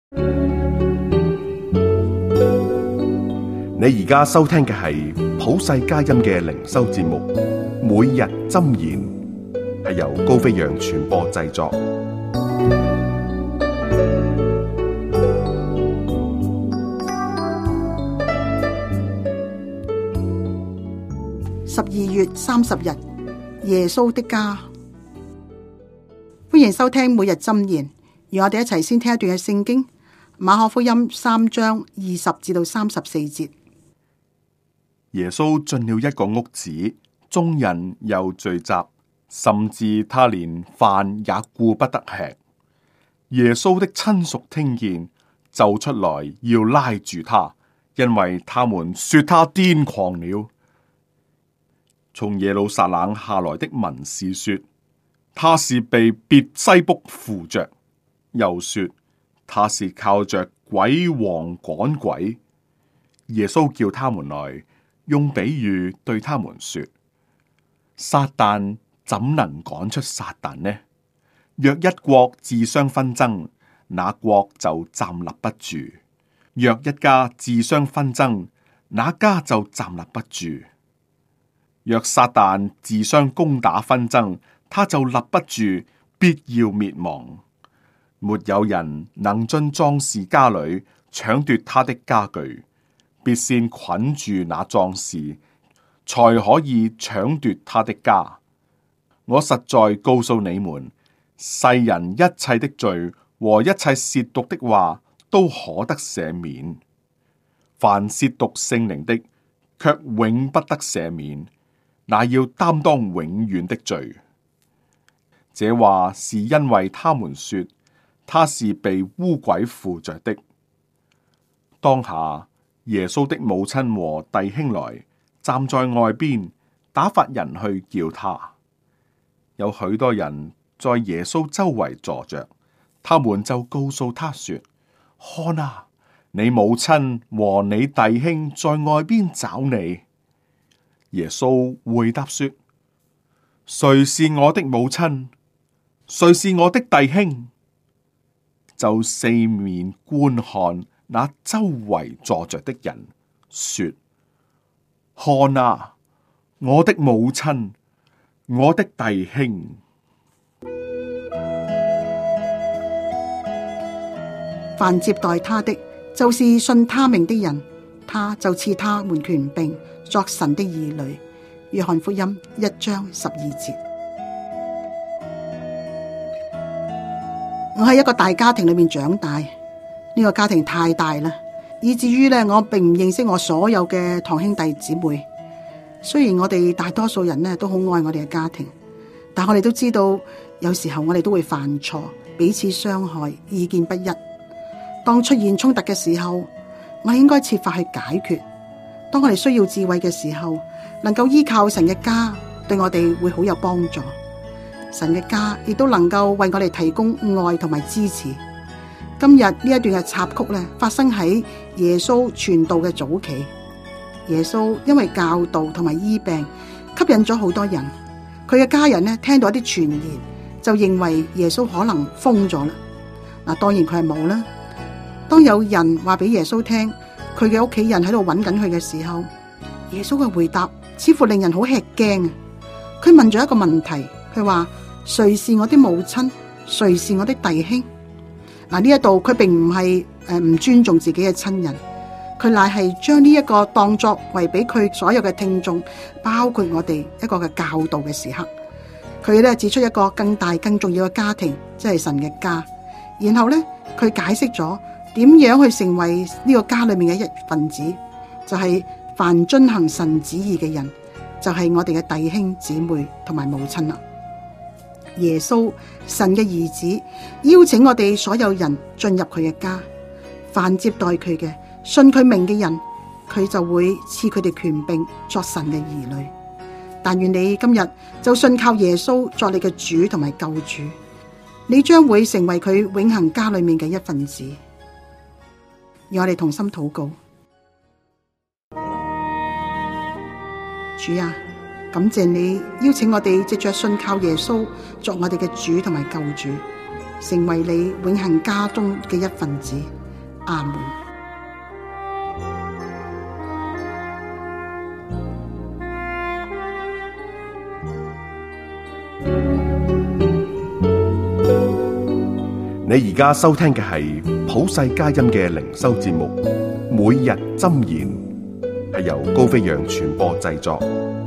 你而家收聽嘅係普世佳音嘅靈修節目，每日箴言，係由高飛揚傳播製作。 12月30日，耶穌的家。歡迎收聽每日箴言，讓我哋一齊先聽一段嘅聖經，馬可福音3章20至到34節。 耶穌進了一個屋子，眾人又聚集，甚至他連飯也顧不得吃。耶穌的親屬聽見，就出來要拉住他，因為他們說他癲狂了。從耶路撒冷下來的文士說，他是被別西卜附着，又說他是靠着鬼王趕鬼。耶穌叫他們來，用比喻對他們說，撒旦怎能趕出撒旦呢？若一國自相紛爭，那國就站立不住；若一家自相紛爭，那家就站立不住。若撒旦自相攻打紛爭，他就立不住，必要滅亡。沒有人能進壯士家裏搶奪他的家具，必先捆住那壯士，才可以搶奪他的家。我實在告訴你們，世人一切的罪和一切褻瀆的話都可得赦免，凡褻瀆聖靈的，卻永不得赦免，那要擔當永遠的罪。這話是因為他們說他是被污鬼附着的。當下耶穌的母親和弟兄來，站在外邊，打發人去叫他。有許多人在耶穌周圍坐着，他們就告訴他說，看啊，你母親和你弟兄在外邊找你。耶穌回答說，誰是我的母親？誰是我的弟兄？就四面觀看那周圍坐着的人，說，看啊，我的母親，我的弟兄。 凡接待他的，就是信他名的人，他就賜他們權柄作神的兒女。約翰福音1章12節。我喺一個大家庭裏面長大，呢個家庭太大啦，以至於我並唔認識我所有嘅堂兄弟姊妹。雖然我哋大多數人都好愛我哋嘅家庭，但我哋都知道有時候我哋都會犯錯，彼此傷害，意見不一。當出現衝突嘅時候，我哋應該設法去解決。當我哋需要智慧嘅時候，能夠依靠神嘅家，對我哋會好有幫助。神嘅家亦都能夠為我哋提供愛同埋支持。今日呢一段嘅插曲發生喺耶穌傳道嘅早期。耶穌因為教導同埋醫病，吸引咗好多人。佢嘅家人聽到一啲傳言，就認為耶穌可能瘋咗啦。當然佢係冇啦。當有人話俾耶穌聽，佢嘅屋企人喺度揾緊佢嘅時候，耶穌嘅回答似乎令人好吃驚。佢問咗一個問題，佢話，誰是我的母親？誰是我的弟兄？呢一度佢並唔係唔尊重自己嘅親人，佢乃係將呢一個當作為俾佢所有嘅聽眾，包括我哋一個嘅教導嘅時刻。佢指出一個更大更重要嘅家庭，即係神嘅家。然後佢解釋咗點樣去成為呢個家裏面嘅一份子，就係凡遵行神旨意嘅人，就係我哋嘅弟兄姊妹同埋母親啦。耶穌，神嘅兒子，邀請我哋所有人進入佢嘅家，凡接待佢嘅、信佢名嘅人，佢就會賜佢哋權柄作神嘅兒女。但願你今日就信靠耶穌作你嘅主同埋救主，你將會成為佢永恆家裏面嘅一份子。讓我哋同心禱告。主啊，感謝你邀請我哋藉着信靠耶穌作我哋嘅主同埋救主， 成為你永恆家中嘅一份子。阿門。 你而家收聽嘅係普世佳音嘅靈修節目《每日箴言》，係由高飛揚傳播製作，